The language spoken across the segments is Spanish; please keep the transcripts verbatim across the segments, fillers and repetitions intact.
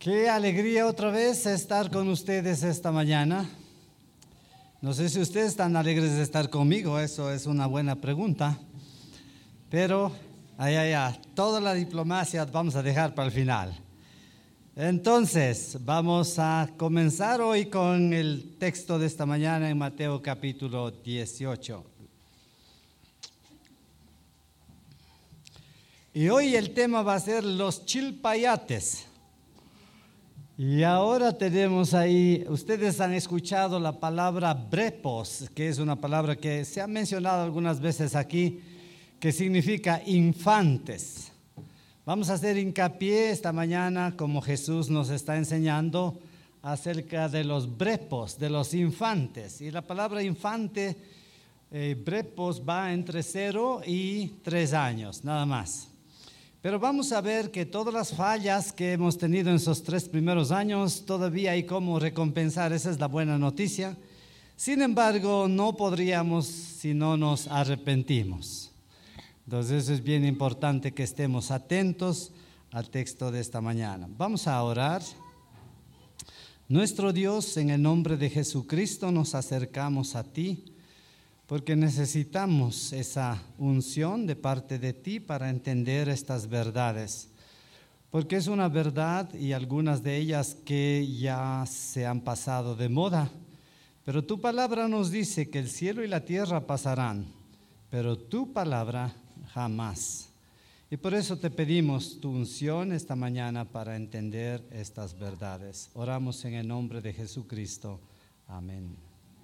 Qué alegría otra vez estar con ustedes esta mañana. No sé si ustedes están alegres de estar conmigo, eso es una buena pregunta. Pero, ay, ay, ay, toda la diplomacia vamos a dejar para el final. Entonces, vamos a comenzar hoy con el texto de esta mañana en Mateo capítulo dieciocho. Y hoy el tema va a ser los chilpayates. Y ahora tenemos ahí, ustedes han escuchado la palabra brepos, que es una palabra que se ha mencionado algunas veces aquí, que significa infantes. Vamos a hacer hincapié esta mañana, como Jesús nos está enseñando, acerca de los brepos, de los infantes. Y la palabra infante, eh, brepos, va entre cero y tres años, nada más. Pero vamos a ver que todas las fallas que hemos tenido en esos tres primeros años, todavía hay cómo recompensar, esa es la buena noticia. Sin embargo, no podríamos si no nos arrepentimos. Entonces es bien importante que estemos atentos al texto de esta mañana. Vamos a orar. Nuestro Dios, en el nombre de Jesucristo nos acercamos a ti, porque necesitamos esa unción de parte de ti para entender estas verdades. Porque es una verdad y algunas de ellas que ya se han pasado de moda. Pero tu palabra nos dice que el cielo y la tierra pasarán, pero tu palabra jamás. Y por eso te pedimos tu unción esta mañana para entender estas verdades. Oramos en el nombre de Jesucristo. Amén.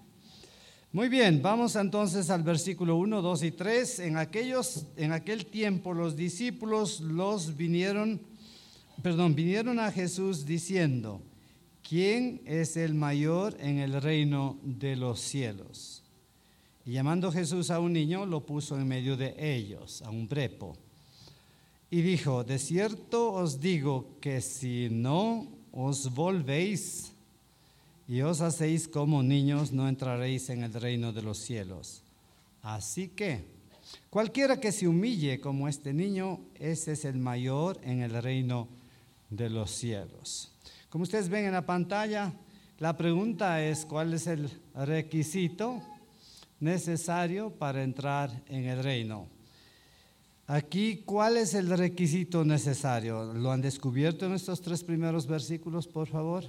Muy bien, vamos entonces al versículo uno, dos y tres. En aquellos, en aquel tiempo los discípulos los vinieron, perdón, vinieron a Jesús diciendo: ¿quién es el mayor en el reino de los cielos? Y llamando Jesús a un niño, lo puso en medio de ellos, a un brepo. Y dijo: de cierto os digo que si no os volvéis y os hacéis como niños, no entraréis en el reino de los cielos. Así que, cualquiera que se humille como este niño, ese es el mayor en el reino de los cielos. Como ustedes ven en la pantalla, la pregunta es: ¿cuál es el requisito necesario para entrar en el reino? Aquí, ¿cuál es el requisito necesario? ¿Lo han descubierto en estos tres primeros versículos, por favor?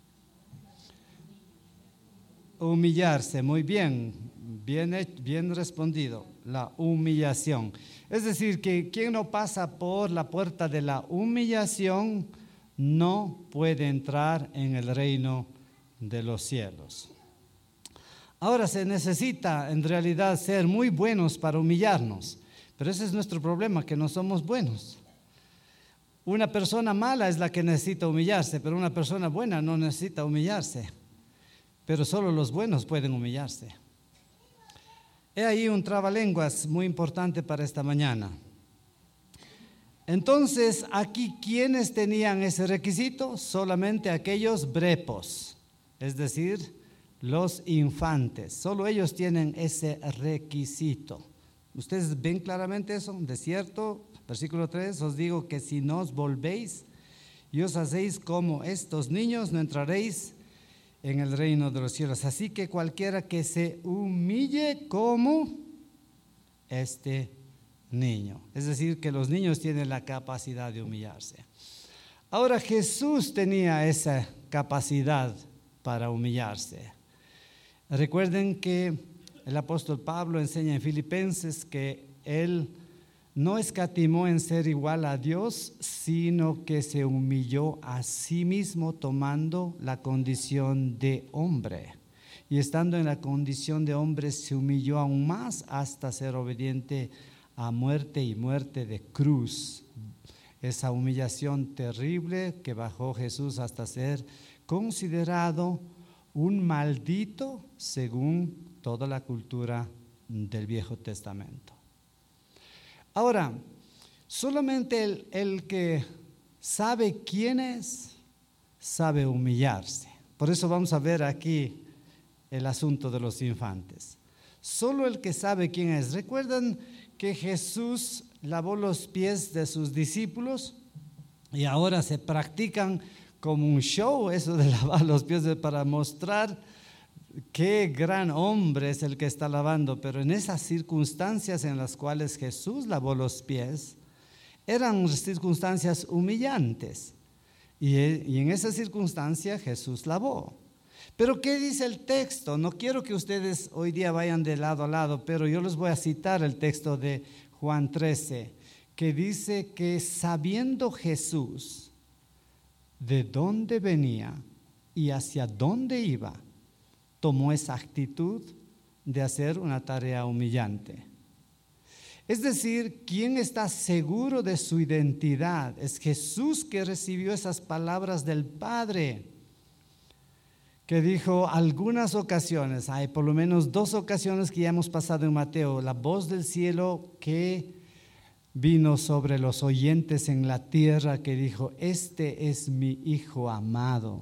Humillarse, muy bien, bien, bien respondido, la humillación. Es decir, que quien no pasa por la puerta de la humillación no puede entrar en el reino de los cielos. Ahora, se necesita en realidad ser muy buenos para humillarnos, pero ese es nuestro problema, que no somos buenos. Una persona mala es la que necesita humillarse, pero una persona buena no necesita humillarse. Pero solo los buenos pueden humillarse. He ahí un trabalenguas muy importante para esta mañana. Entonces, aquí, ¿quiénes tenían ese requisito? Solamente aquellos brepos, es decir, los infantes. Solo ellos tienen ese requisito. ¿Ustedes ven claramente eso? De cierto, versículo tres, os digo que si no os volvéis y os hacéis como estos niños, no entraréis en el reino de los cielos. Así que cualquiera que se humille como este niño. Es decir, que los niños tienen la capacidad de humillarse. Ahora, Jesús tenía esa capacidad para humillarse. Recuerden que el apóstol Pablo enseña en Filipenses que él no escatimó en ser igual a Dios, sino que se humilló a sí mismo tomando la condición de hombre. Y estando en la condición de hombre se humilló aún más hasta ser obediente a muerte y muerte de cruz. Esa humillación terrible que bajó Jesús hasta ser considerado un maldito según toda la cultura del Viejo Testamento. Ahora, solamente el, el que sabe quién es, sabe humillarse. Por eso vamos a ver aquí el asunto de los infantes. Solo el que sabe quién es. ¿Recuerdan que Jesús lavó los pies de sus discípulos? Y ahora se practican como un show eso de lavar los pies, para mostrar qué gran hombre es el que está lavando. Pero en esas circunstancias en las cuales Jesús lavó los pies, eran circunstancias humillantes. Y, y en esa circunstancia Jesús lavó. Pero ¿qué dice el texto? No quiero que ustedes hoy día vayan de lado a lado, pero yo les voy a citar el texto de Juan trece, que dice que sabiendo Jesús de dónde venía y hacia dónde iba, tomó esa actitud de hacer una tarea humillante. Es decir, ¿quién está seguro de su identidad? Es Jesús, que recibió esas palabras del Padre, que dijo algunas ocasiones, hay por lo menos dos ocasiones que ya hemos pasado en Mateo, la voz del cielo que vino sobre los oyentes en la tierra, que dijo: este es mi Hijo amado.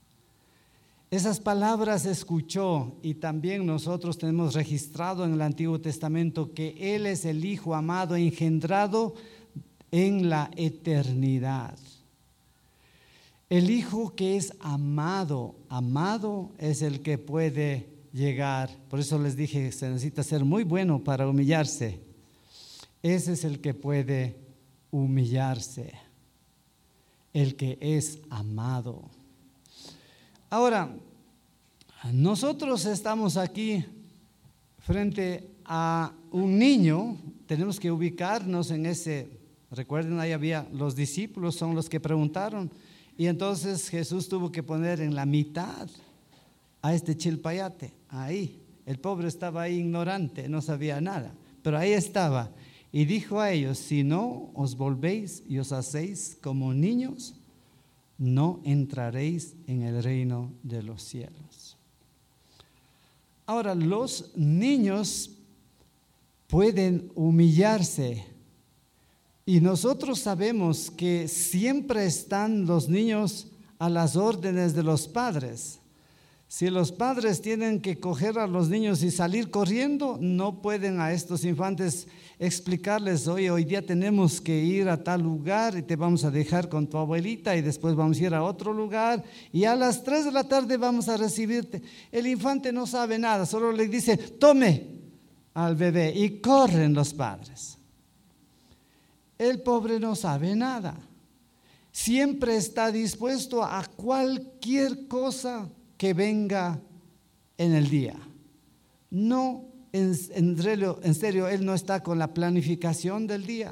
Esas palabras escuchó, y también nosotros tenemos registrado en el Antiguo Testamento que Él es el Hijo amado, engendrado en la eternidad. El Hijo que es amado, amado es el que puede llegar. Por eso les dije, se necesita ser muy bueno para humillarse. Ese es el que puede humillarse, el que es amado. Ahora, nosotros estamos aquí frente a un niño, tenemos que ubicarnos en ese. Recuerden, ahí había los discípulos, son los que preguntaron, y entonces Jesús tuvo que poner en la mitad a este chilpayate, ahí. El pobre estaba ahí ignorante, no sabía nada, pero ahí estaba. Y dijo a ellos: si no os volvéis y os hacéis como niños, no entraréis en el reino de los cielos. Ahora, los niños pueden humillarse, y nosotros sabemos que siempre están los niños a las órdenes de los padres. Si los padres tienen que coger a los niños y salir corriendo, no pueden a estos infantes explicarles: oye, hoy día tenemos que ir a tal lugar y te vamos a dejar con tu abuelita y después vamos a ir a otro lugar y a las tres de la tarde vamos a recibirte. El infante no sabe nada, solo le dice: tome al bebé, y corren los padres. El pobre no sabe nada, siempre está dispuesto a cualquier cosa que venga en el día. No, en, en, serio, en serio, él no está con la planificación del día.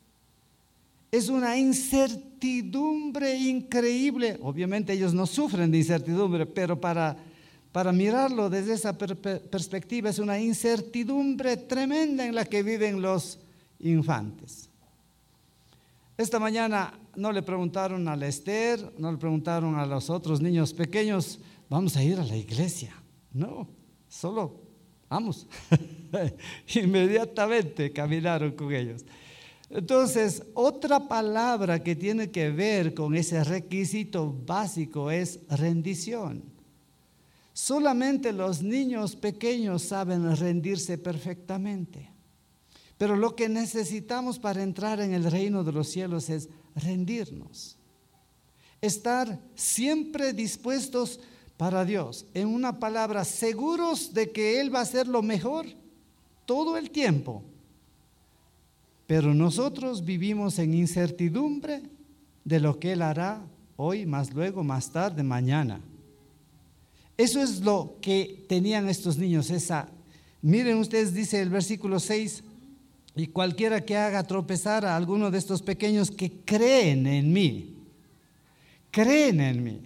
Es una incertidumbre increíble. Obviamente ellos no sufren de incertidumbre, pero para, para mirarlo desde esa per, per, perspectiva, es una incertidumbre tremenda en la que viven los infantes. Esta mañana no le preguntaron a Lester, no le preguntaron a los otros niños pequeños: vamos a ir a la iglesia. No, solo vamos. Inmediatamente caminaron con ellos. Entonces, otra palabra que tiene que ver con ese requisito básico es rendición. Solamente los niños pequeños saben rendirse perfectamente. Pero lo que necesitamos para entrar en el reino de los cielos es rendirnos. Estar siempre dispuestos para Dios. En una palabra, seguros de que Él va a hacer lo mejor todo el tiempo. Pero nosotros vivimos en incertidumbre de lo que Él hará hoy, más luego, más tarde, mañana. Eso es lo que tenían estos niños. Esa, miren ustedes, dice el versículo seis: y cualquiera que haga tropezar a alguno de estos pequeños que creen en mí, creen en mí.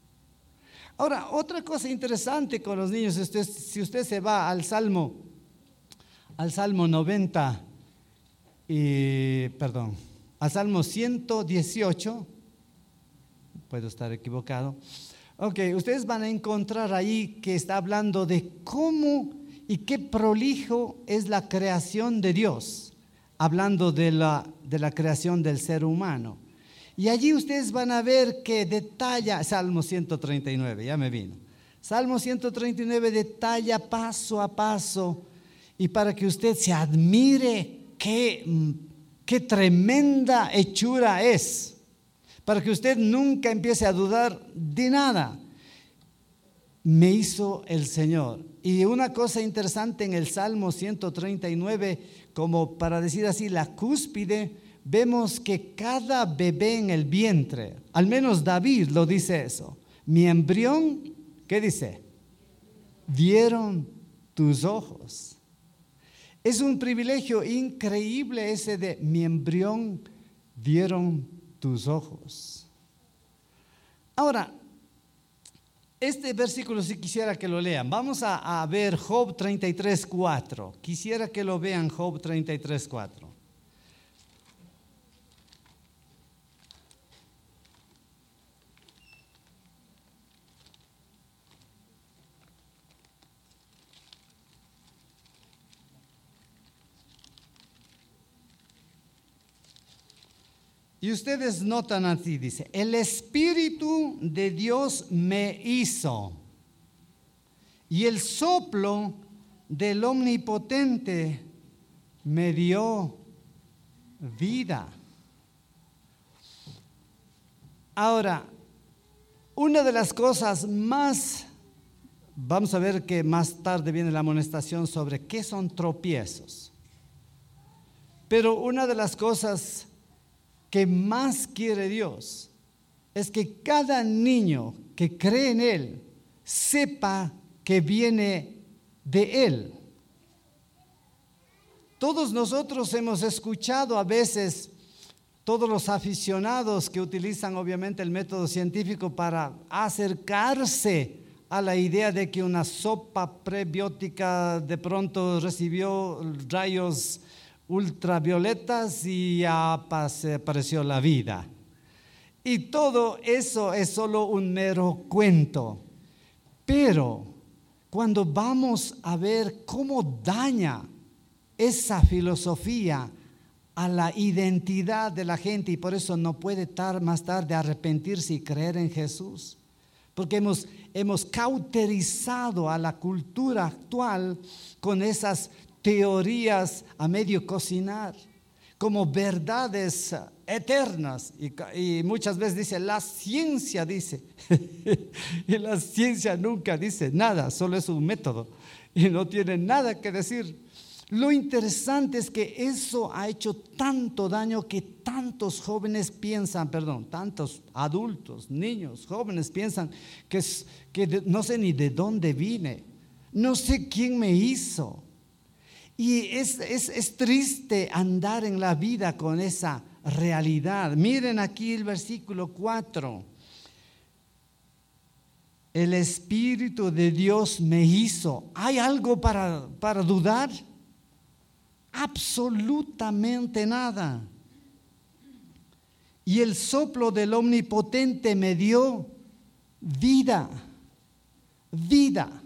Ahora, otra cosa interesante con los niños, usted, si usted se va al Salmo, al Salmo noventa, y, perdón, al Salmo ciento dieciocho, puedo estar equivocado. Ok, ustedes van a encontrar ahí que está hablando de cómo y qué prolijo es la creación de Dios, hablando de la, de la creación del ser humano. Y allí ustedes van a ver que detalla, Salmo ciento treinta y nueve, ya me vino. Salmo ciento treinta y nueve detalla paso a paso, y para que usted se admire qué, qué tremenda hechura es. para que usted nunca empiece a dudar de nada. Me hizo el Señor. Y una cosa interesante en el Salmo ciento treinta y nueve, como para decir así, la cúspide, vemos que cada bebé en el vientre, al menos David lo dice eso, mi embrión, ¿qué dice? Vieron tus ojos. Es un privilegio increíble ese de mi embrión vieron tus ojos. Ahora, este versículo si quisiera que lo lean. Vamos a, a ver Job treinta y tres, cuatro. Quisiera que lo vean Job treinta y tres, cuatro. Y ustedes notan así, dice, el Espíritu de Dios me hizo y el soplo del Omnipotente me dio vida. Ahora, una de las cosas más, vamos a ver que más tarde viene la amonestación sobre qué son tropiezos, pero una de las cosas que más quiere Dios es que cada niño que cree en Él sepa que viene de Él. Todos nosotros hemos escuchado a veces, todos los aficionados que utilizan obviamente el método científico para acercarse a la idea de que una sopa prebiótica de pronto recibió rayos ultravioletas y ya apareció la vida. Y todo eso es solo un mero cuento. Pero cuando vamos a ver cómo daña esa filosofía a la identidad de la gente, y por eso no puede estar más tarde arrepentirse y creer en Jesús, porque hemos, hemos cauterizado a la cultura actual con esas teorías a medio cocinar, como verdades eternas. Y, y muchas veces dice, la ciencia dice, y la ciencia nunca dice nada, solo es un método y no tiene nada que decir. Lo interesante es que eso ha hecho tanto daño que tantos jóvenes piensan, perdón, tantos adultos, niños, jóvenes piensan que, que de, no sé ni de dónde vine, no sé quién me hizo. Y es, es, es triste andar en la vida con esa realidad. Miren aquí el versículo cuatro. El Espíritu de Dios me hizo. ¿Hay algo para, para dudar? Absolutamente nada. Y el soplo del Omnipotente me dio vida. Vida.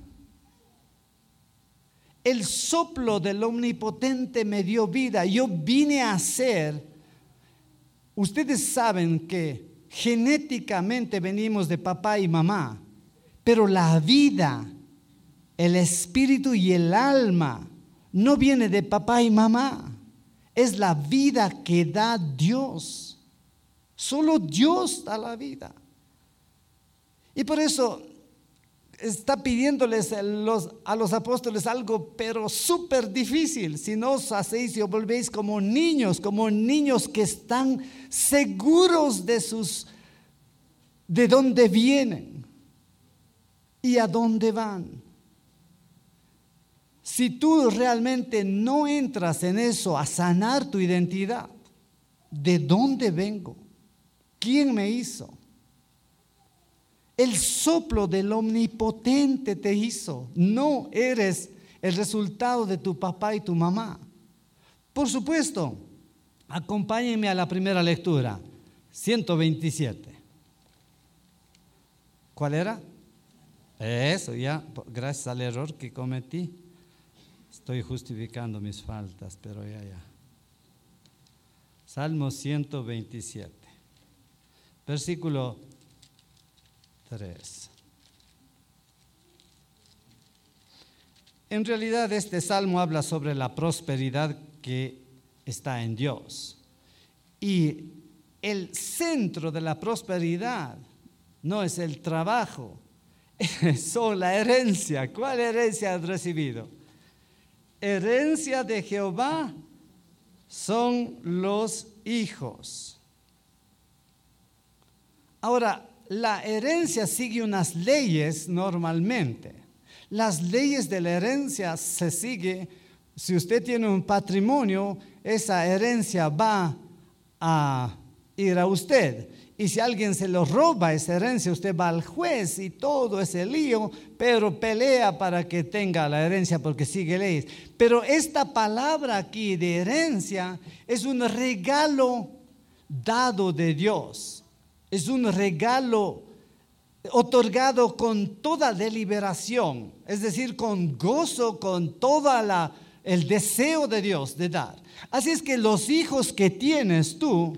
El soplo del Omnipotente me dio vida. Yo vine a ser, ustedes saben que genéticamente venimos de papá y mamá, pero la vida, el espíritu y el alma no viene de papá y mamá. Es la vida que da Dios. Solo Dios da la vida. Y por eso está pidiéndoles a los, a los apóstoles algo, pero súper difícil. Si no os hacéis y os volvéis como niños, como niños que están seguros de sus, de dónde vienen y a dónde van. Si tú realmente no entras en eso, a sanar tu identidad, ¿de dónde vengo? ¿Quién me hizo? El soplo del Omnipotente te hizo. No eres el resultado de tu papá y tu mamá. Por supuesto, acompáñenme a la primera lectura, ciento veintisiete. ¿Cuál era? Eso, ya, gracias al error que cometí. Estoy justificando mis faltas, pero ya, ya. Salmo ciento veintisiete, versículo tres. En realidad este salmo habla sobre la prosperidad que está en Dios. Y el centro de la prosperidad no es el trabajo, es la herencia. ¿Cuál herencia has recibido? Herencia de Jehová son los hijos. Ahora, la herencia sigue unas leyes normalmente. Las leyes de la herencia se sigue. Si usted tiene un patrimonio, esa herencia va a ir a usted. Y si alguien se lo roba esa herencia, usted va al juez y todo ese lío, pero pelea para que tenga la herencia porque sigue leyes. Pero esta palabra aquí de herencia es un regalo dado de Dios. Es un regalo otorgado con toda deliberación, es decir, con gozo, con todo el deseo de Dios de dar. Así es que los hijos que tienes tú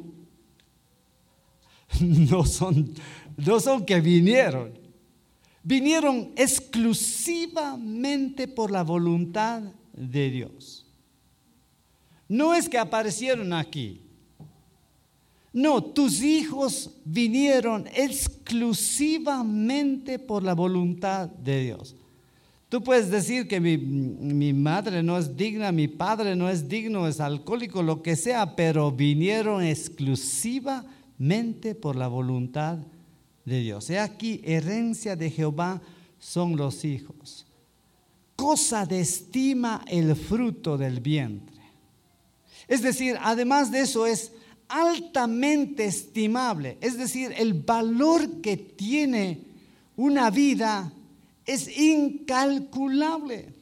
no son, no son que vinieron, vinieron exclusivamente por la voluntad de Dios. No es que aparecieron aquí. No, tus hijos vinieron exclusivamente por la voluntad de Dios. Tú puedes decir que mi, mi madre no es digna, mi padre no es digno, es alcohólico, lo que sea, pero vinieron exclusivamente por la voluntad de Dios. He aquí, herencia de Jehová son los hijos. Cosa de estima el fruto del vientre. Es decir, además de eso es altamente estimable, es decir, el valor que tiene una vida es incalculable.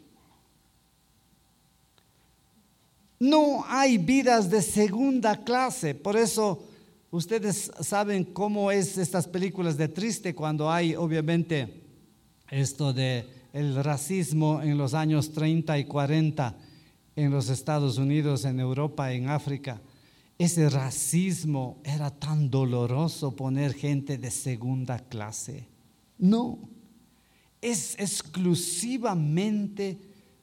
No hay vidas de segunda clase, por eso ustedes saben cómo es estas películas de triste cuando hay obviamente esto de el racismo en los años treinta y cuarenta en los Estados Unidos, en Europa, en África. Ese racismo era tan doloroso, poner gente de segunda clase. No, es exclusivamente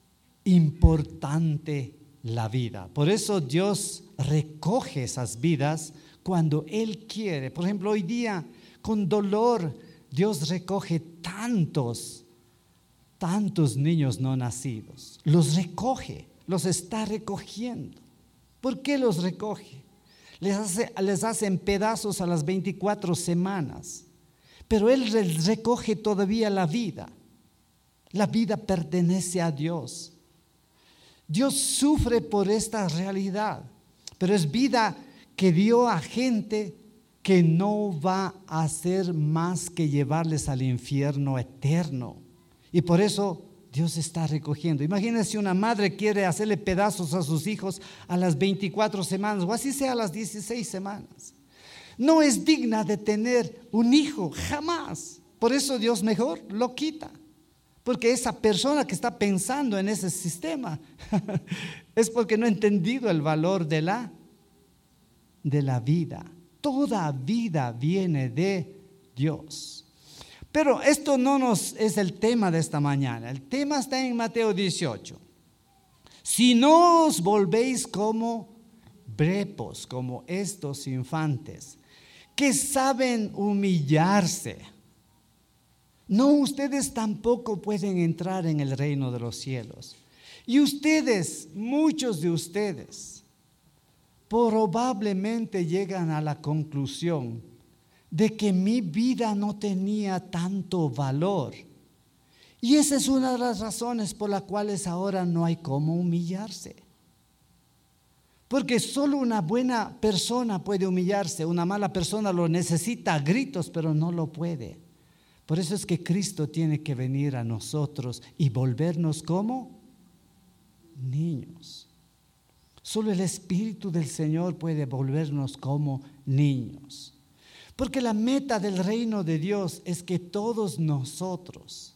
importante la vida. Por eso Dios recoge esas vidas cuando Él quiere. Por ejemplo, hoy día con dolor Dios recoge tantos, tantos niños no nacidos. Los recoge, los está recogiendo. ¿Por qué los recoge? Les hace, les hacen pedazos a las veinticuatro semanas, pero Él les recoge todavía la vida. La vida pertenece a Dios. Dios sufre por esta realidad, pero es vida que dio a gente que no va a hacer más que llevarles al infierno eterno. Y por eso Dios está recogiendo. Imagínense, una madre quiere hacerle pedazos a sus hijos a las veinticuatro semanas, o así sea a las dieciséis semanas. No es digna de tener un hijo, jamás. Por eso Dios mejor lo quita. Porque esa persona que está pensando en ese sistema es porque no ha entendido el valor de la, de la vida. Toda vida viene de Dios. Pero esto no nos es el tema de esta mañana. El tema está en Mateo dieciocho. Si no os volvéis como brepos, como estos infantes, que saben humillarse, no, ustedes tampoco pueden entrar en el reino de los cielos. Y ustedes, muchos de ustedes, probablemente llegan a la conclusión de que mi vida no tenía tanto valor. Y esa es una de las razones por las cuales ahora no hay cómo humillarse. Porque solo una buena persona puede humillarse, una mala persona lo necesita a gritos, pero no lo puede. Por eso es que Cristo tiene que venir a nosotros y volvernos como niños. Solo el Espíritu del Señor puede volvernos como niños. Porque la meta del reino de Dios es que todos nosotros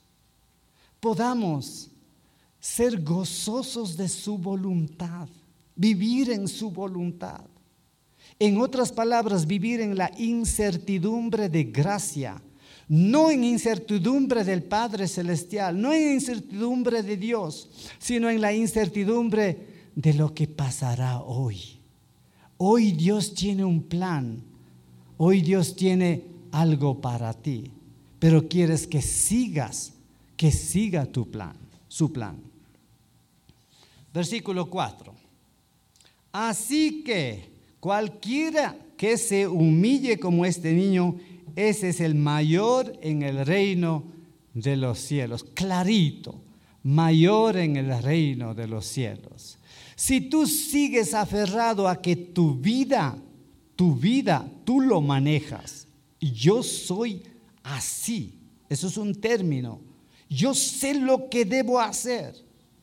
podamos ser gozosos de su voluntad, vivir en su voluntad. En otras palabras, vivir en la incertidumbre de gracia, no en incertidumbre del Padre Celestial, no en incertidumbre de Dios, sino en la incertidumbre de lo que pasará hoy. Hoy Dios tiene un plan Hoy Dios tiene algo para ti, pero quieres que sigas, que siga tu plan, su plan. Versículo cuatro. Así que cualquiera que se humille como este niño, ese es el mayor en el reino de los cielos. Clarito, mayor en el reino de los cielos. Si tú sigues aferrado a que tu vida, tu vida, tú lo manejas. Yo soy así. Eso es un término. Yo sé lo que debo hacer.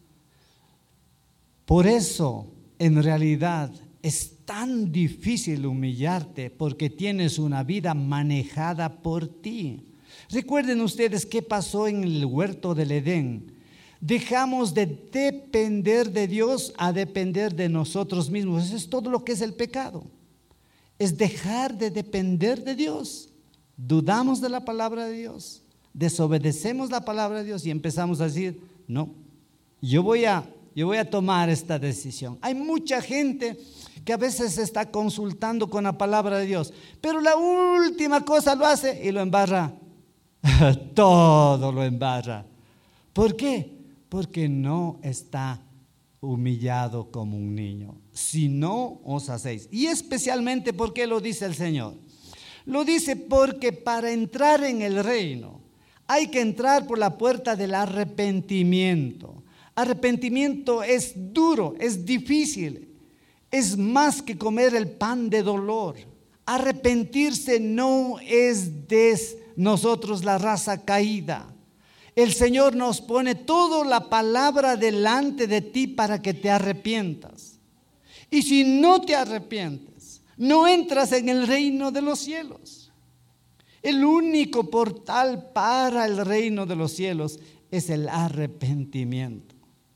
Por eso, en realidad, es tan difícil humillarte porque tienes una vida manejada por ti. Recuerden ustedes qué pasó en el huerto del Edén. Dejamos de depender de Dios a depender de nosotros mismos. Eso es todo lo que es el pecado. Es dejar de depender de Dios. Dudamos de la palabra de Dios. Desobedecemos la palabra de Dios y empezamos a decir, no, yo voy a, yo voy a tomar esta decisión. Hay mucha gente que a veces está consultando con la palabra de Dios, pero la última cosa lo hace y lo embarra. Todo lo embarra. ¿Por qué? Porque no está humillado como un niño. Si no os hacéis. Y especialmente, ¿por qué lo dice el Señor? Lo dice porque para entrar en el reino hay que entrar por la puerta del arrepentimiento. Arrepentimiento es duro, es difícil. Es más que comer el pan de dolor. Arrepentirse no es de nosotros la raza caída. El Señor nos pone toda la palabra delante de ti para que te arrepientas. Y si no te arrepientes, no entras en el reino de los cielos. El único portal para el reino de los cielos es el arrepentimiento.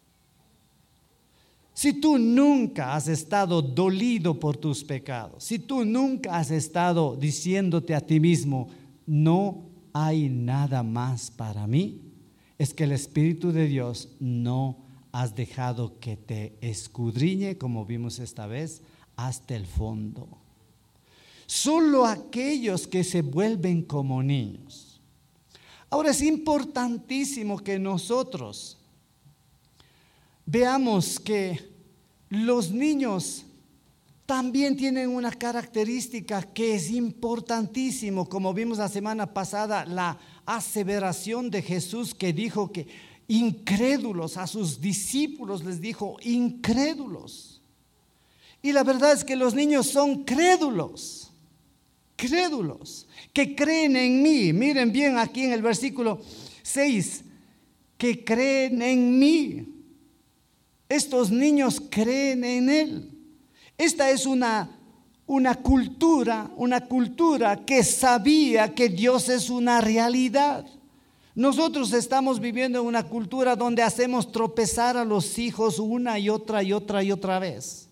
Si tú nunca has estado dolido por tus pecados, si tú nunca has estado diciéndote a ti mismo, no hay nada más para mí, es que el Espíritu de Dios no has dejado que te escudriñe, como vimos esta vez, hasta el fondo. Solo aquellos que se vuelven como niños. Ahora es importantísimo que nosotros veamos que los niños también tienen una característica que es importantísimo, como vimos la semana pasada, la aseveración de Jesús que dijo que incrédulos, a sus discípulos les dijo incrédulos. Y la verdad es que los niños son crédulos, crédulos, que creen en mí. Miren bien aquí en el versículo seis, que creen en mí. Estos niños creen en Él. Esta es una, una cultura, una cultura que sabía que Dios es una realidad. Nosotros estamos viviendo en una cultura donde hacemos tropezar a los hijos una y otra y otra y otra vez.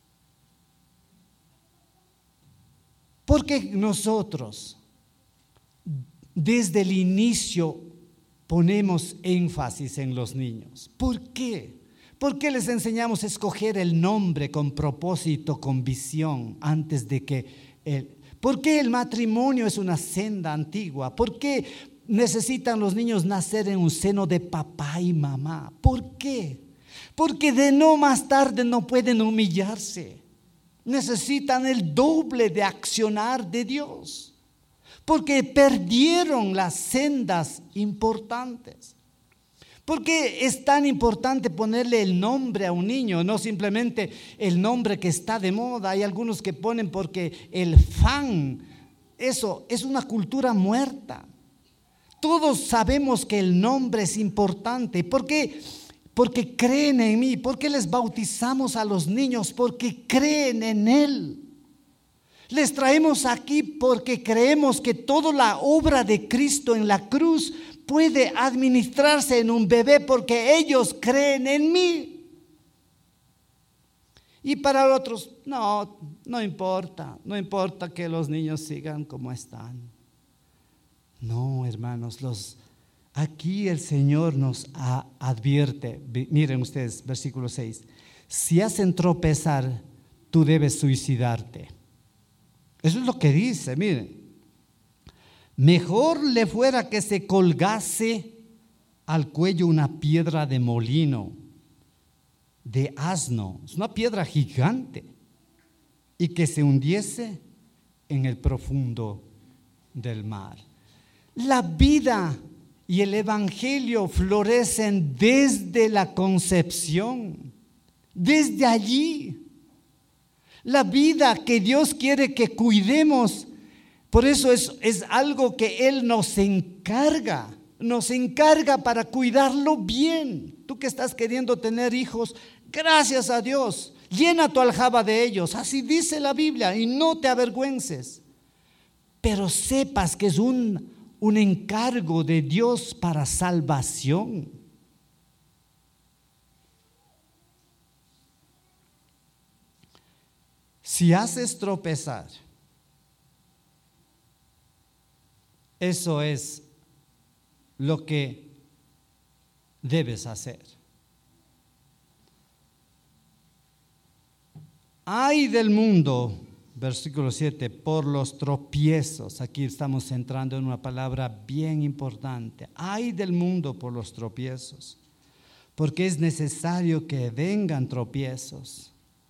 Porque nosotros desde el inicio ponemos énfasis en los niños. ¿Por qué? ¿Por qué les enseñamos a escoger el nombre con propósito, con visión, antes de que el, ¿por qué el matrimonio es una senda antigua? ¿Por qué necesitan los niños nacer en un seno de papá y mamá? ¿Por qué? Porque de no más tarde no pueden humillarse. Necesitan el doble de accionar de Dios, porque perdieron las sendas importantes. ¿Por qué es tan importante ponerle el nombre a un niño? No simplemente el nombre que está de moda. Hay algunos que ponen porque el fan, eso es una cultura muerta. Todos sabemos que el nombre es importante. ¿Por qué? Porque creen en mí. ¿Por qué les bautizamos a los niños? Porque creen en Él. Les traemos aquí porque creemos que toda la obra de Cristo en la cruz puede administrarse en un bebé porque ellos creen en mí. Y para otros, no, no importa, no importa que los niños sigan como están. No, hermanos, los, aquí el Señor nos a, advierte, miren ustedes, versículo seis, si hacen tropezar, tú debes suicidarte. Eso es lo que dice, miren. Mejor le fuera que se colgase al cuello una piedra de molino, de asno, es una piedra gigante, y que se hundiese en el profundo del mar. La vida y el evangelio florecen desde la concepción, desde allí. La vida que Dios quiere que cuidemos, por eso es, es algo que Él nos encarga, nos encarga para cuidarlo bien. Tú que estás queriendo tener hijos, gracias a Dios, llena tu aljaba de ellos, así dice la Biblia, y no te avergüences. Pero sepas que es un, un encargo de Dios para salvación. Si haces tropezar, eso es lo que debes hacer. Ay del mundo, versículo siete, por los tropiezos. Aquí estamos entrando en una palabra bien importante. Ay del mundo por los tropiezos, porque es necesario que vengan tropiezos.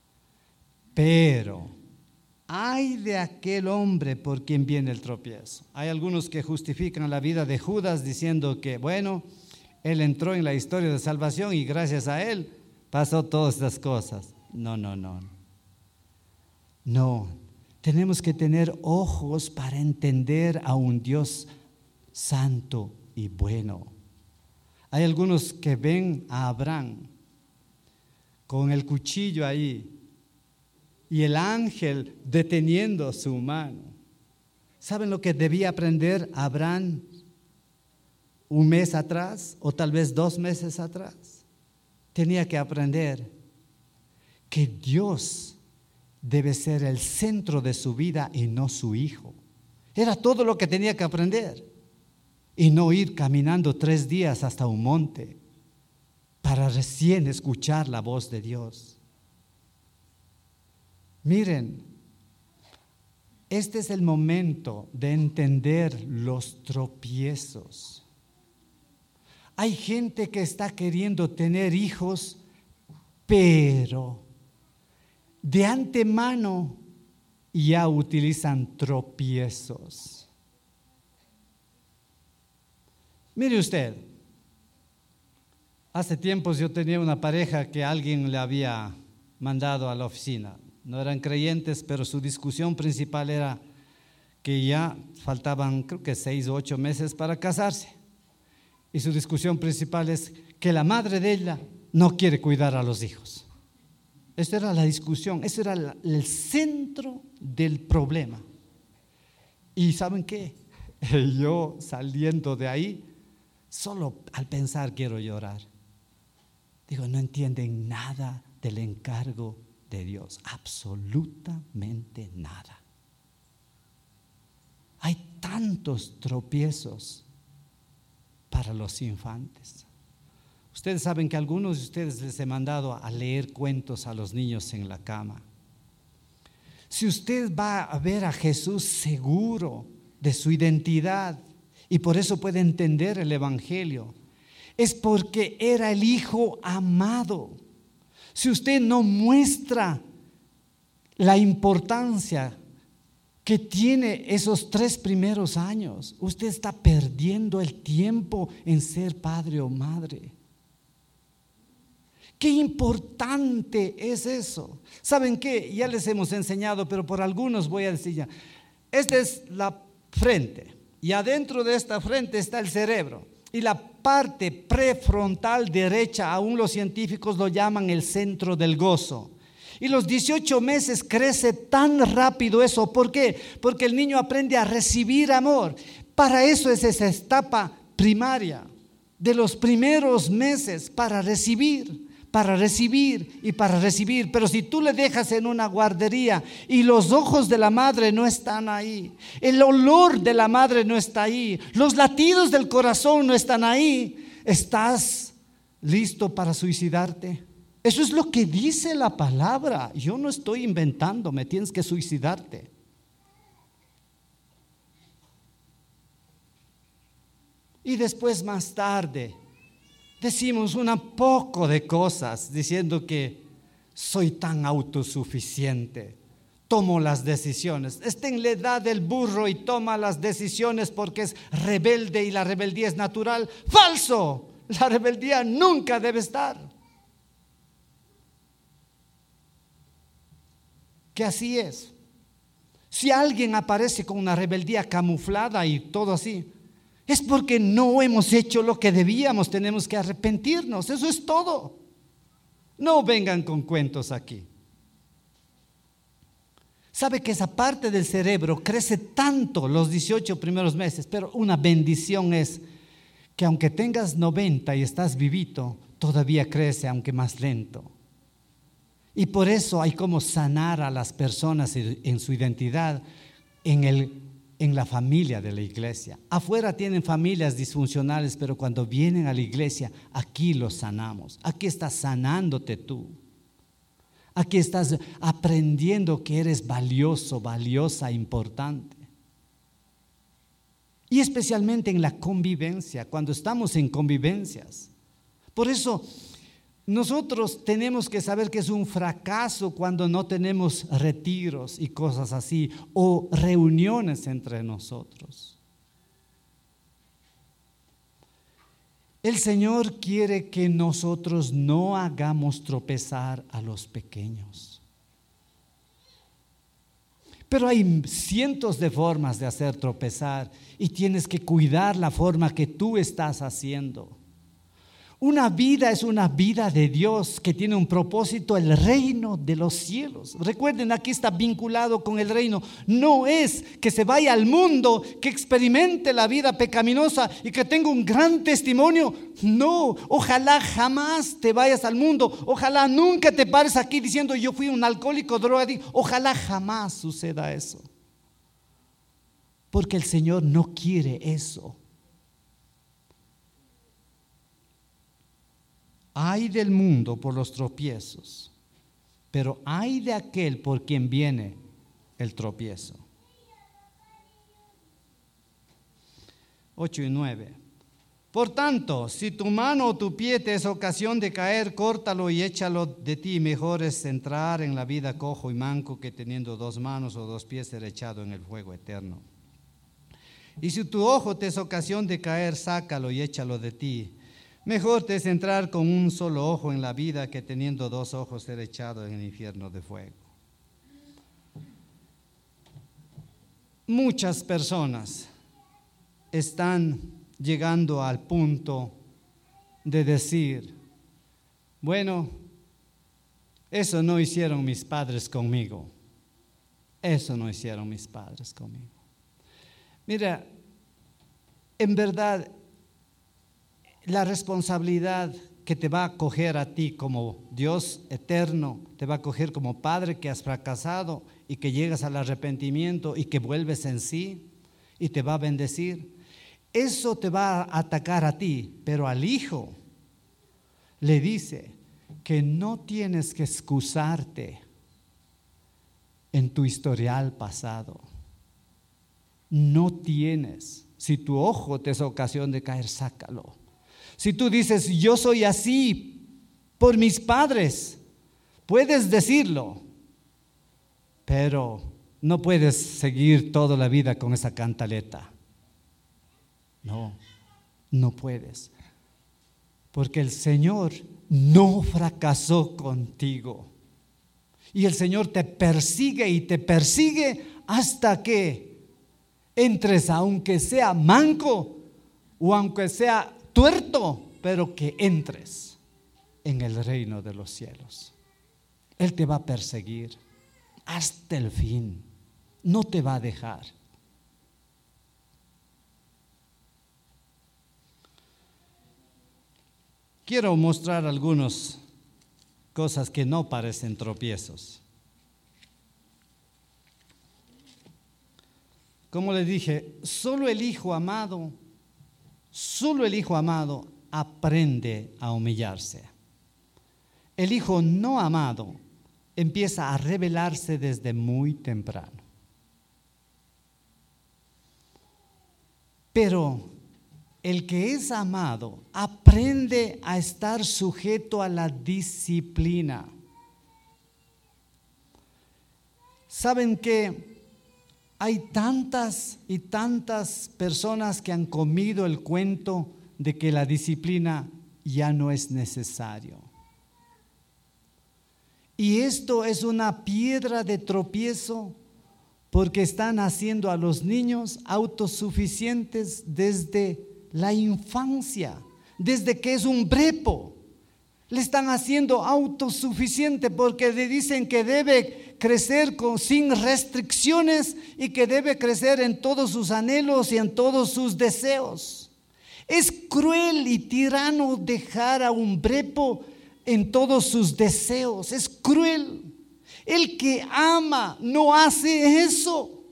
Pero ay de aquel hombre por quien viene el tropiezo. Hay algunos que justifican la vida de Judas diciendo que, bueno, él entró en la historia de salvación y gracias a él pasó todas estas cosas. No, no, no. No, tenemos que tener ojos para entender a un Dios santo y bueno. Hay algunos que ven a Abraham con el cuchillo ahí y el ángel deteniendo su mano. ¿Saben lo que debía aprender Abraham un mes atrás o tal vez dos meses atrás? Tenía que aprender que Dios debe ser el centro de su vida y no su hijo. Era todo lo que tenía que aprender. Y no ir caminando tres días hasta un monte para recién escuchar la voz de Dios. Miren, este es el momento de entender los tropiezos. Hay gente que está queriendo tener hijos, pero de antemano ya utilizan tropiezos. Mire usted, hace tiempos yo tenía una pareja que alguien le había mandado a la oficina. No eran creyentes, pero su discusión principal era que ya faltaban, creo que seis o ocho meses para casarse. Y su discusión principal es que la madre de ella no quiere cuidar a los hijos. Esa era la discusión, ese era la, el centro del problema. ¿Y saben qué? Yo saliendo de ahí, solo al pensar quiero llorar. Digo, no entienden nada del encargo de Dios, absolutamente nada. Hay tantos tropiezos para los infantes. Ustedes saben que a algunos de ustedes les he mandado a leer cuentos a los niños en la cama. Si usted va a ver a Jesús seguro de su identidad y por eso puede entender el evangelio, es porque era el Hijo amado. Si usted no muestra la importancia que tiene esos tres primeros años, usted está perdiendo el tiempo en ser padre o madre. Qué importante es eso. ¿Saben qué? Ya les hemos enseñado, pero por algunos voy a decir ya. Esta es la frente y adentro de esta frente está el cerebro. Y la parte prefrontal derecha, aún los científicos lo llaman el centro del gozo. Y los dieciocho meses crece tan rápido eso. ¿Por qué? Porque el niño aprende a recibir amor. Para eso es esa etapa primaria de los primeros meses, para recibir, para recibir y para recibir. Pero si tú le dejas en una guardería y los ojos de la madre no están ahí, el olor de la madre no está ahí, los latidos del corazón no están ahí, ¿estás listo para suicidarte? Eso es lo que dice la palabra. Yo no estoy inventándome, tienes que suicidarte. Y después, más tarde, decimos un poco de cosas diciendo que soy tan autosuficiente, tomo las decisiones. Está en la edad del burro y toma las decisiones porque es rebelde y la rebeldía es natural. ¡Falso! La rebeldía nunca debe estar. Que así es. Si alguien aparece con una rebeldía camuflada y todo así, es porque no hemos hecho lo que debíamos, tenemos que arrepentirnos, eso es todo. No vengan con cuentos aquí. Sabe que esa parte del cerebro crece tanto los dieciocho primeros meses, pero una bendición es que aunque tengas noventa y estás vivito, todavía crece, aunque más lento. Y por eso hay como sanar a las personas en su identidad en, el, en la familia de la iglesia. Afuera tienen familias disfuncionales, pero cuando vienen a la iglesia, aquí los sanamos. Aquí estás sanándote tú. Aquí estás aprendiendo que eres valioso, valiosa, importante. Y especialmente en la convivencia, cuando estamos en convivencias. Por eso nosotros tenemos que saber que es un fracaso cuando no tenemos retiros y cosas así, o reuniones entre nosotros. El Señor quiere que nosotros no hagamos tropezar a los pequeños. Pero hay cientos de formas de hacer tropezar y tienes que cuidar la forma que tú estás haciendo. Una vida es una vida de Dios que tiene un propósito, el reino de los cielos. Recuerden, aquí está vinculado con el reino. No es que se vaya al mundo, que experimente la vida pecaminosa y que tenga un gran testimonio. No, ojalá jamás te vayas al mundo. Ojalá nunca te pares aquí diciendo yo fui un alcohólico, drogadicto. Ojalá jamás suceda eso. Porque el Señor no quiere eso. Ay del mundo por los tropiezos, pero ay de aquel por quien viene el tropiezo. ocho y nueve. Por tanto, si tu mano o tu pie te es ocasión de caer, córtalo y échalo de ti. Mejor es entrar en la vida cojo y manco que teniendo dos manos o dos pies ser echado en el fuego eterno. Y si tu ojo te es ocasión de caer, sácalo y échalo de ti. Mejor te es entrar con un solo ojo en la vida que teniendo dos ojos ser echado en el infierno de fuego. Muchas personas están llegando al punto de decir, bueno, eso no hicieron mis padres conmigo. Eso no hicieron mis padres conmigo. Mira, en verdad, la responsabilidad que te va a coger a ti como Dios eterno, te va a coger como padre que has fracasado y que llegas al arrepentimiento y que vuelves en sí y te va a bendecir. Eso te va a atacar a ti, pero al hijo le dice que no tienes que excusarte en tu historial pasado. No tienes. Si tu ojo te es ocasión de caer, sácalo. Si tú dices, yo soy así por mis padres, puedes decirlo, pero no puedes seguir toda la vida con esa cantaleta. No, no puedes. Porque el Señor no fracasó contigo. Y el Señor te persigue y te persigue hasta que entres, aunque sea manco o aunque sea tuerto, pero que entres en el reino de los cielos. Él te va a perseguir hasta el fin, no te va a dejar. Quiero mostrar algunas cosas que no parecen tropiezos. Como le dije, solo el Hijo amado Solo el Hijo amado aprende a humillarse. El Hijo no amado empieza a rebelarse desde muy temprano. Pero el que es amado aprende a estar sujeto a la disciplina. ¿Saben que hay tantas y tantas personas que han comido el cuento de que la disciplina ya no es necesario? Y esto es una piedra de tropiezo porque están haciendo a los niños autosuficientes desde la infancia, desde que es un brepo. Le están haciendo autosuficiente porque le dicen que debe crecer con, sin restricciones y que debe crecer en todos sus anhelos y en todos sus deseos. Es cruel y tirano dejar a un brepo en todos sus deseos. Es cruel. El que ama no hace eso.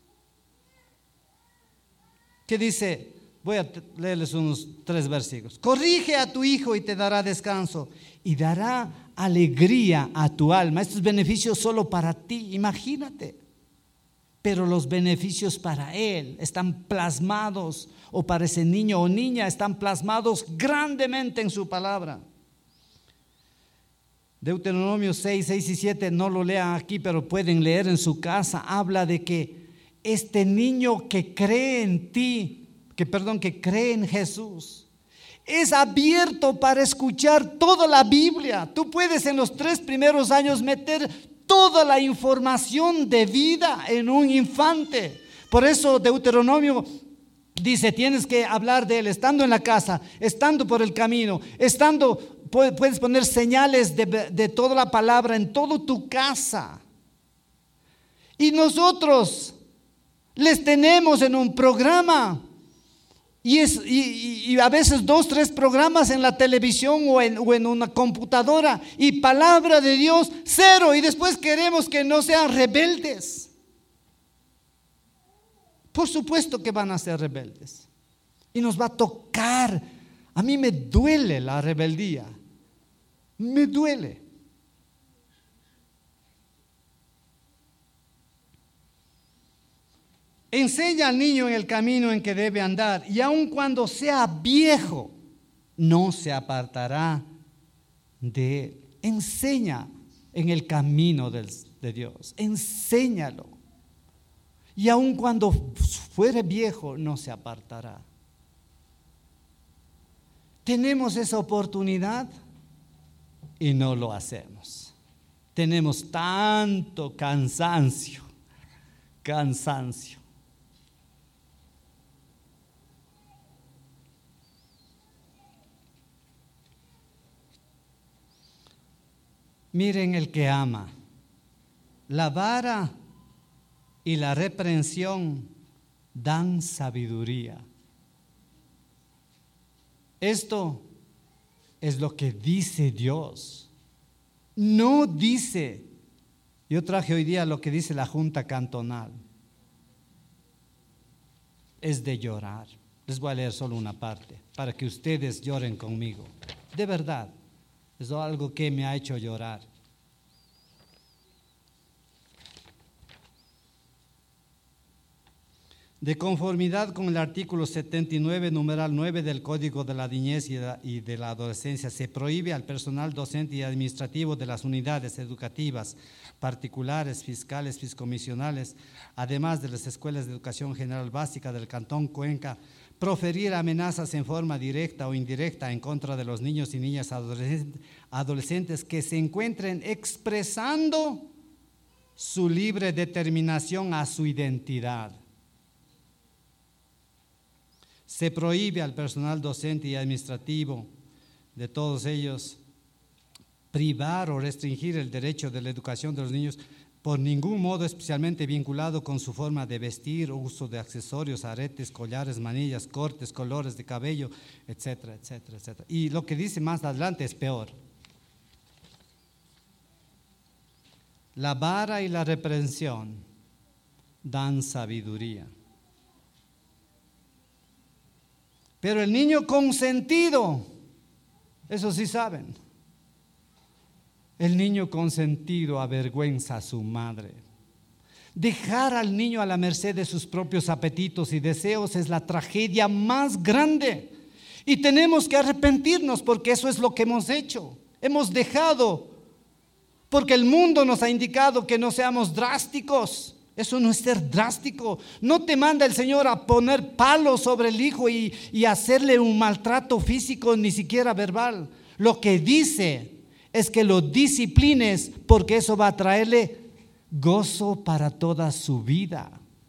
¿Qué dice? Voy a leerles unos tres versículos. Corrige a tu hijo y te dará descanso y dará alegría a tu alma. Estos beneficios solo para ti, imagínate. Pero los beneficios para él están plasmados, o para ese niño o niña están plasmados grandemente en su palabra. Deuteronomio seis, seis y siete, no lo lean aquí, pero pueden leer en su casa. Habla de que este niño que cree en ti, que perdón, que cree en Jesús, es abierto para escuchar toda la Biblia. Tú puedes en los tres primeros años meter toda la información de vida en un infante. Por eso Deuteronomio dice, tienes que hablar de él estando en la casa, estando por el camino, estando, puedes poner señales de, de toda la palabra en toda tu casa. Y nosotros les tenemos en un programa. Y, es, y, y a veces dos, tres programas en la televisión o en, o en una computadora y palabra de Dios cero, y después queremos que no sean rebeldes. Por supuesto que van a ser rebeldes y nos va a tocar. A mí me duele la rebeldía, me duele. Enseña al niño en el camino en que debe andar, y aun cuando sea viejo, no se apartará de él. Enseña en el camino de, de Dios, enséñalo. Y aun cuando fuere viejo, no se apartará. Tenemos esa oportunidad y no lo hacemos. Tenemos tanto cansancio, cansancio. Miren el que ama. La vara y la reprensión dan sabiduría. Esto es lo que dice Dios. No dice, yo traje hoy día lo que dice la Junta Cantonal. Es de llorar. Les voy a leer solo una parte para que ustedes lloren conmigo. De verdad. Es algo que me ha hecho llorar. De conformidad con el artículo setenta y nueve, numeral nueve del Código de la Niñez y de la, y de la Adolescencia, se prohíbe al personal docente y administrativo de las unidades educativas particulares, fiscales, fiscomisionales, además de las escuelas de educación general básica del Cantón Cuenca, proferir amenazas en forma directa o indirecta en contra de los niños y niñas adolescentes que se encuentren expresando su libre determinación a su identidad. Se prohíbe al personal docente y administrativo de todos ellos privar o restringir el derecho de la educación de los niños por ningún modo especialmente vinculado con su forma de vestir, uso de accesorios, aretes, collares, manillas, cortes, colores de cabello, etcétera, etcétera, etcétera. Y lo que dice más adelante es peor. La vara y la reprensión dan sabiduría. Pero el niño consentido, eso sí saben, el niño consentido avergüenza a su madre. Dejar al niño a la merced de sus propios apetitos y deseos es la tragedia más grande. Y tenemos que arrepentirnos porque eso es lo que hemos hecho. Hemos dejado, porque el mundo nos ha indicado que no seamos drásticos. Eso no es ser drástico. No te manda el Señor a poner palos sobre el hijo y, y hacerle un maltrato físico, ni siquiera verbal. Lo que dice es que lo disciplines porque eso va a traerle gozo para toda su vida.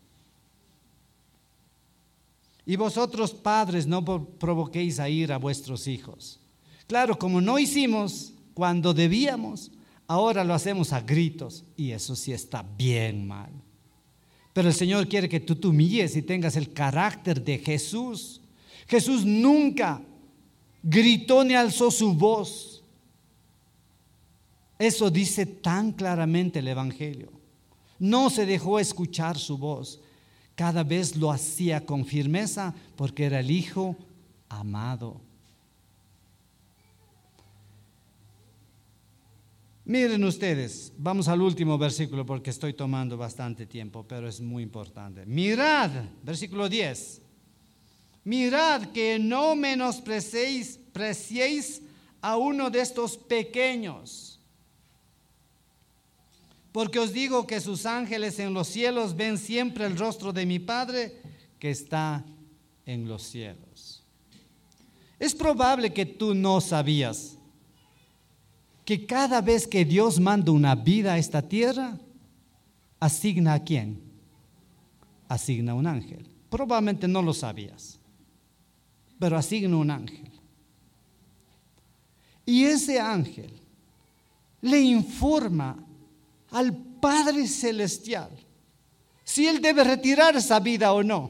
Y vosotros, padres, no provoquéis a ira a vuestros hijos. Claro, como no hicimos cuando debíamos, ahora lo hacemos a gritos, y eso sí está bien mal. Pero el Señor quiere que tú te humilles y tengas el carácter de Jesús. Jesús nunca gritó ni alzó su voz. Eso dice tan claramente el Evangelio. No se dejó escuchar su voz. Cada vez lo hacía con firmeza porque era el Hijo amado. Miren ustedes, vamos al último versículo porque estoy tomando bastante tiempo, pero es muy importante. Mirad, versículo diez. Mirad que no menospreciéis preciéis a uno de estos pequeños. Porque os digo que sus ángeles en los cielos ven siempre el rostro de mi Padre que está en los cielos. Es probable que tú no sabías que cada vez que Dios manda una vida a esta tierra, asigna a quién? Asigna a un ángel. Probablemente no lo sabías, pero asigna un ángel. Y ese ángel le informa al Padre Celestial si Él debe retirar esa vida o no.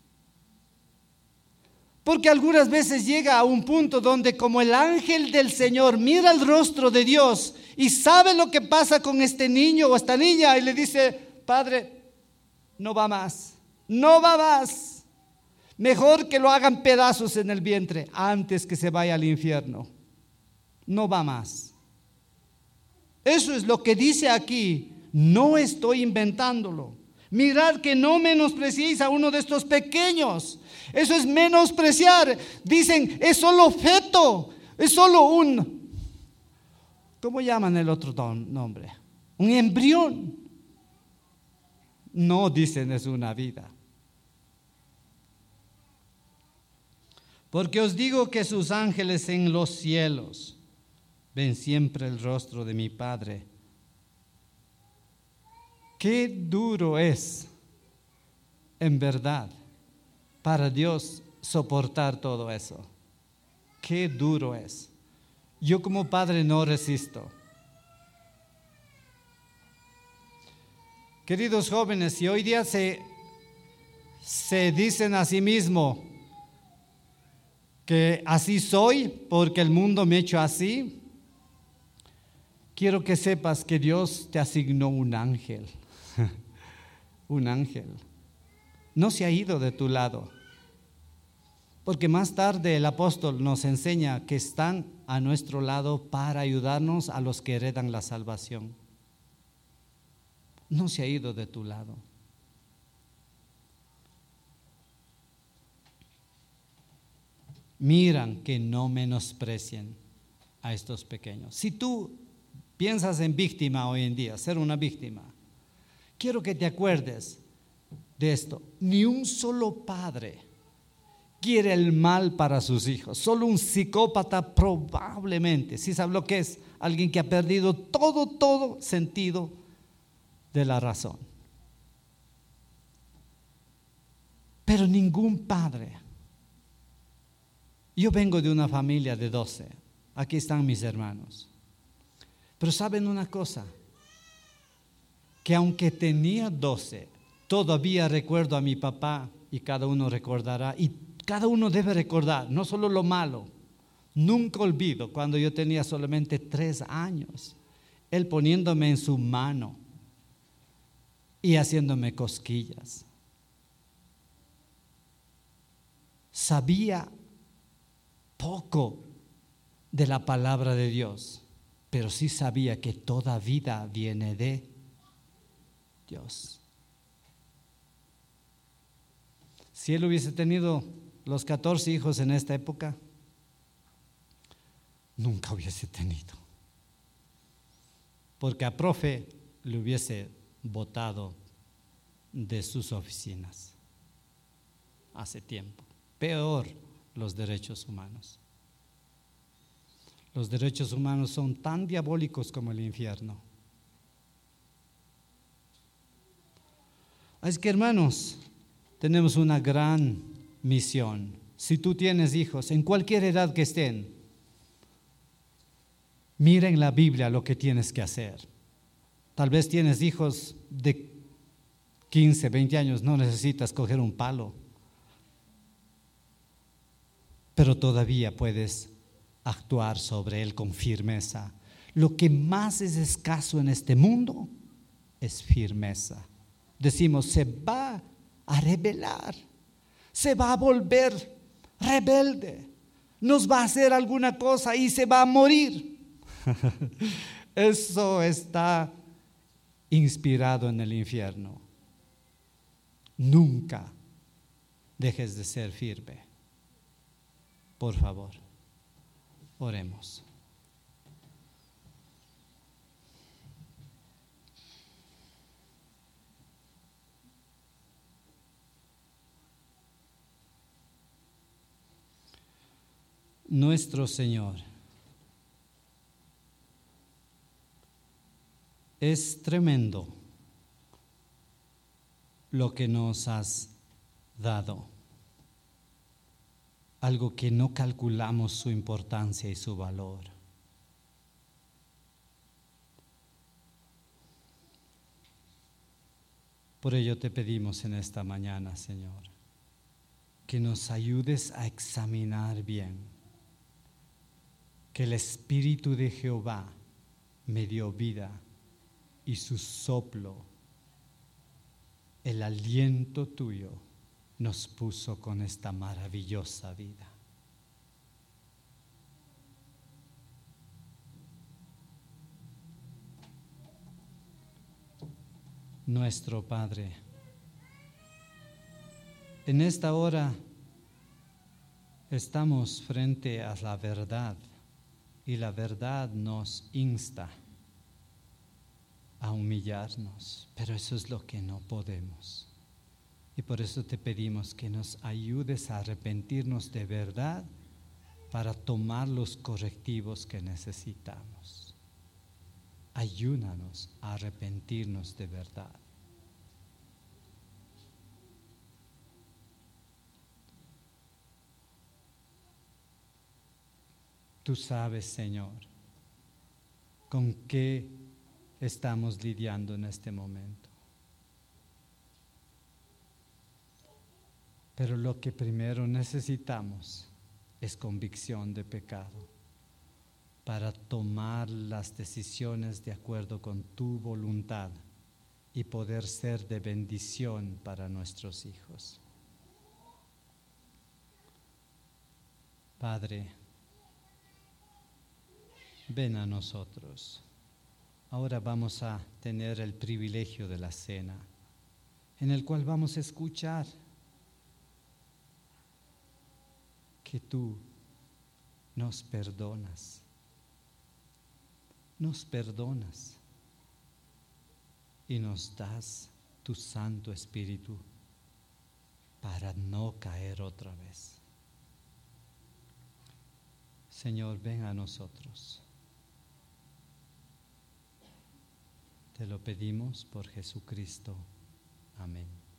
Porque algunas veces llega a un punto donde como el ángel del Señor mira el rostro de Dios y sabe lo que pasa con este niño o esta niña y le dice: Padre, no va más, no va más. Mejor que lo hagan pedazos en el vientre antes que se vaya al infierno. No va más. Eso es lo que dice aquí. No estoy inventándolo. Mirad que no menospreciéis a uno de estos pequeños. Eso es menospreciar. Dicen, es solo feto, es solo un, ¿cómo llaman el otro nombre? Un embrión. No, dicen, es una vida. Porque os digo que sus ángeles en los cielos ven siempre el rostro de mi Padre. Qué duro es, en verdad, para Dios soportar todo eso. Qué duro es. Yo como padre no resisto. Queridos jóvenes, si hoy día se, se dicen a sí mismos que así soy porque el mundo me ha hecho así, quiero que sepas que Dios te asignó un ángel. Un ángel. No se ha ido de tu lado. Porque más tarde el apóstol nos enseña que están a nuestro lado para ayudarnos a los que heredan la salvación. No se ha ido de tu lado. Miran que no menosprecien a estos pequeños. Si tú piensas en víctima hoy en día, ser una víctima, quiero que te acuerdes de esto. Ni un solo padre quiere el mal para sus hijos. Solo un psicópata probablemente. ¿Sí sabes lo que es? Alguien que ha perdido todo, todo sentido de la razón. Pero ningún padre. Yo vengo de una familia de doce. Aquí están mis hermanos. Pero ¿saben una cosa? Que aunque tenía doce, todavía recuerdo a mi papá, y cada uno recordará, y cada uno debe recordar, no solo lo malo. Nunca olvido cuando yo tenía solamente tres años, él poniéndome en su mano y haciéndome cosquillas. Sabía poco de la palabra de Dios, pero sí sabía que toda vida viene de Dios. Si él hubiese tenido los catorce hijos en esta época, nunca hubiese tenido. Porque a profe le hubiese botado de sus oficinas hace tiempo. Peor los derechos humanos. Los derechos humanos son tan diabólicos como el infierno. Es que, hermanos, tenemos una gran misión. Si tú tienes hijos, en cualquier edad que estén, mira en la Biblia lo que tienes que hacer. Tal vez tienes hijos de quince, veinte años, no necesitas coger un palo, pero todavía puedes actuar sobre él con firmeza. Lo que más es escaso en este mundo es firmeza. Decimos, se va a rebelar, se va a volver rebelde, nos va a hacer alguna cosa y se va a morir. Eso está inspirado en el infierno. Nunca dejes de ser firme. Por favor, oremos. Nuestro Señor, es tremendo lo que nos has dado, algo que no calculamos su importancia y su valor. Por ello te pedimos en esta mañana, Señor, que nos ayudes a examinar bien que el Espíritu de Jehová me dio vida y su soplo, el aliento tuyo, nos puso con esta maravillosa vida. Nuestro Padre, en esta hora estamos frente a la verdad y la verdad nos insta a humillarnos, pero eso es lo que no podemos. Y por eso te pedimos que nos ayudes a arrepentirnos de verdad para tomar los correctivos que necesitamos. Ayúdanos a arrepentirnos de verdad. Tú sabes, Señor, con qué estamos lidiando en este momento. Pero lo que primero necesitamos es convicción de pecado para tomar las decisiones de acuerdo con tu voluntad y poder ser de bendición para nuestros hijos. Padre, ven a nosotros. Ahora vamos a tener el privilegio de la cena, en el cual vamos a escuchar que tú nos perdonas, nos perdonas y nos das tu Santo Espíritu para no caer otra vez. Señor, ven a nosotros. Te lo pedimos por Jesucristo. Amén.